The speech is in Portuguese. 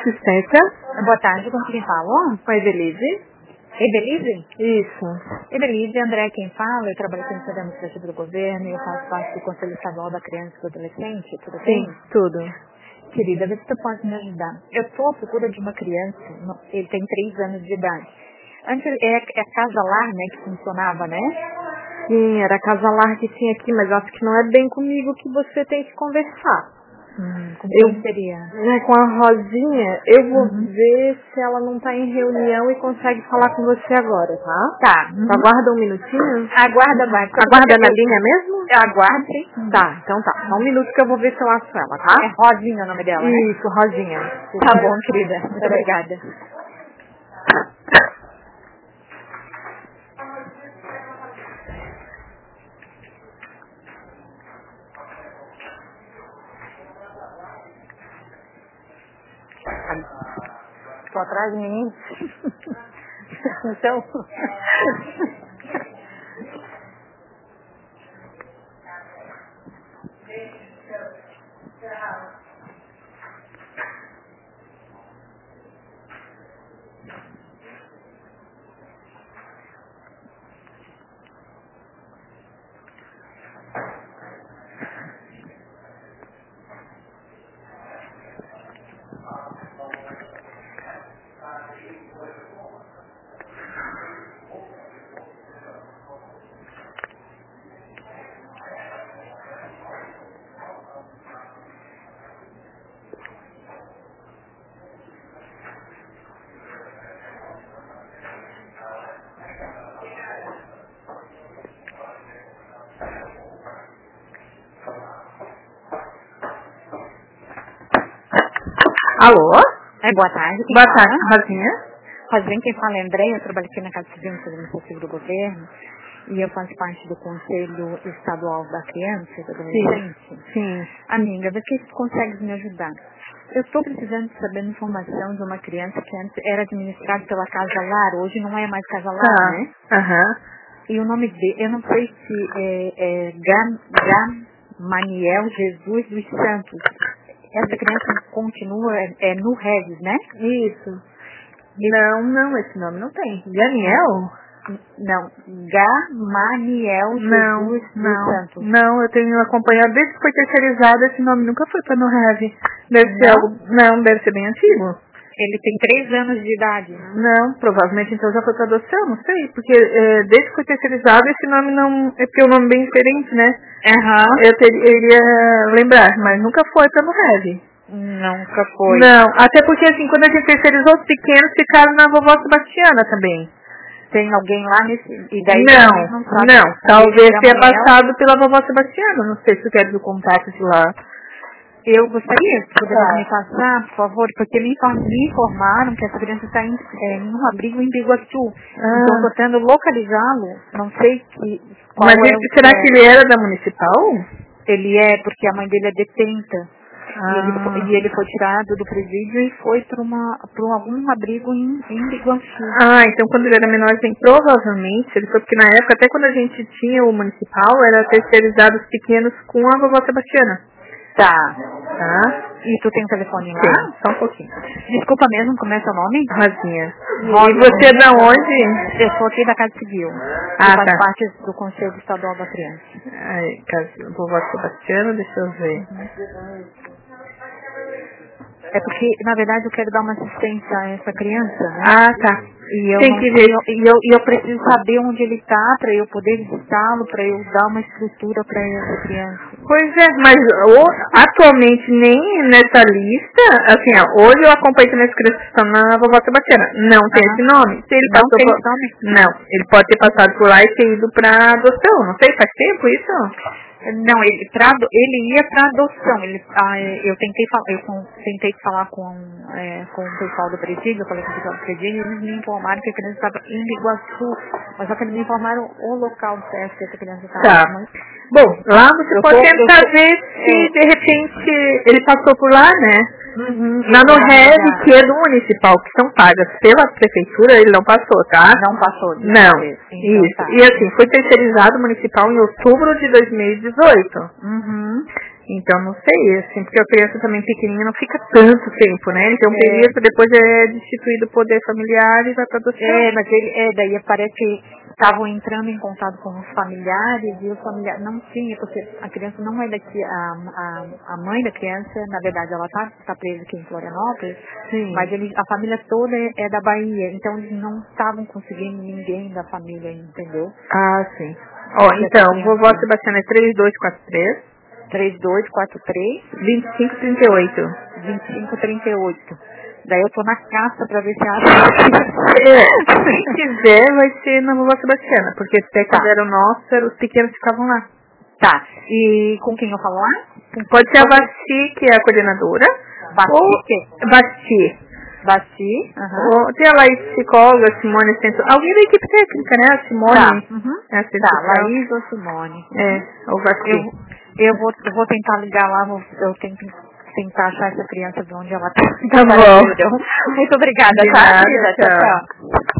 assistência. Boa tarde, com quem fala? Com a Evelise. Evelise? Isso. Evelise, André quem fala, eu trabalho aqui no Centro Administrativo do Governo e eu faço parte do Conselho Estadual da Criança e do Adolescente, tudo bem? Sim, tudo. Querida, vê se tu pode me ajudar. Eu estou à procura de uma criança, ele tem 3 anos de idade. Antes é a Casa Lar, né, que funcionava, né? Sim, era a Casa Lar que tinha aqui, mas acho que não é bem comigo que você tem que conversar. Com quem seria? Com a Rosinha, eu vou ver se ela não está em reunião e consegue falar com você agora, tá? Tá. Aguarda um minutinho. Aguarda, vai. Aguarda na linha mesmo? Aguarda, sim. Tá, então tá. Só um minuto que eu vou ver se eu acho ela, tá? É Rosinha o nome dela, né? Isso, Rosinha. Tá bom, querida. Muito obrigada. Tô atrás de mim. Então. Alô? Boa tarde. Boa tarde, Rosinha. Rosinha, quem fala é André, eu trabalho aqui na Casa Civil no Administrativo do Governo e eu faço parte do Conselho Estadual da Criança e do Adolescente. Sim. Amiga, vê se tu consegues me ajudar. Eu estou precisando de saber informação de uma criança que antes era administrada pela Casa Lar, hoje não é mais Casa Lar, né? E o nome dele, eu não sei se é Gamaniel Jesus dos Santos. Essa criança continua no Regis, né? Isso. Não, esse nome não tem. Daniel? Não, Gamaniel Jesus dos Santos. Não, eu tenho acompanhado desde que foi terceirizado, esse nome nunca foi para no Reve. Deve ser algo, deve ser bem antigo. Ele tem 3 anos de idade. Não, provavelmente então já foi para adoção, não sei, porque desde que foi terceirizado esse nome não, é porque o nome é bem diferente, né? Eu iria lembrar, mas nunca foi para no Reve. Nunca foi. Não, até porque assim, quando a gente terceirizou, os pequenos ficaram na vovó Sebastiana também. Tem alguém lá nesse... E daí não, talvez tenha passado pela vovó Sebastiana, não sei se tu queres o contato de lá. Eu gostaria, se puder me passar, por favor, porque me informaram que essa criança está em um abrigo em Biguaçu. Então, estou tentando localizá-lo, não sei qual Mas será que ele era da municipal? Ele é, porque a mãe dele é detenta. E ele foi tirado do presídio e foi para algum abrigo em Biguaçu. Então quando ele era menorzinho, provavelmente, ele foi porque na época, até quando a gente tinha o municipal, era terceirizado os pequenos com a vovó Sebastiana. Tá. E tu tem o telefone lá? Sim, só um pouquinho. Desculpa mesmo, como é seu nome? Rosinha. E você é da onde? Eu sou aqui da Casa Civil. Faz parte do Conselho Estadual da Criança. Vovó Sebastiana, deixa eu ver. É porque, na verdade, eu quero dar uma assistência a essa criança, né? Tá. E eu preciso saber onde ele está para eu poder visitá-lo, para eu dar uma estrutura para essa criança. Pois é, mas atualmente nem nessa lista, assim, hoje eu acompanho também as crianças que estão na vovó Sebastiana. Não tem esse nome. Se ele não tem esse nome? Não, ele pode ter passado por lá e ter ido para adoção. Não sei, faz tempo isso? Não, ele ia para adoção. Eu tentei falar com o pessoal do presídio, eu falei com o pessoal do presídio, e eles me informaram que a criança estava em Biguaçu, mas só que eles me informaram o local certo que essa criança estava. Tá. Bom, lá você pode tentar ver se de repente ele passou por lá, né? Lá no REV, que é do municipal, que são pagas pela prefeitura, ele não passou, tá? Não passou. Não, isso. Tá. E assim, foi terceirizado municipal em outubro de 2018. Então, não sei, assim, porque a criança também pequenininha não fica tanto tempo, né? Ele tem um período, depois é destituído do poder familiar e vai para adoção. Mas daí parece que estavam entrando em contato com os familiares e o familiar não tinha, porque a criança não é daqui, a mãe da criança, na verdade, ela tá presa aqui em Florianópolis, Sim. mas a família toda é da Bahia, então eles não estavam conseguindo ninguém da família, entendeu? Ah, sim. Então, vovó Sebastiana é 3243 3243 2538. 2538. Daí eu tô na caça pra ver se acha. Se quiser, vai ser na vovó Sebastiana, porque até quando era o nosso, os pequenos ficavam lá. Tá. E com quem eu falo lá? Pode ser a Basti, que é a coordenadora. Basti. Ou tem a Laís psicóloga, Simone Centro. Alguém da equipe técnica, né? A Simone. Laís ou Simone. Ou Basti. Eu vou tentar ligar lá, eu tento tentar achar essa criança de onde ela tá. Tá bom. Muito obrigada, tá? Tchau.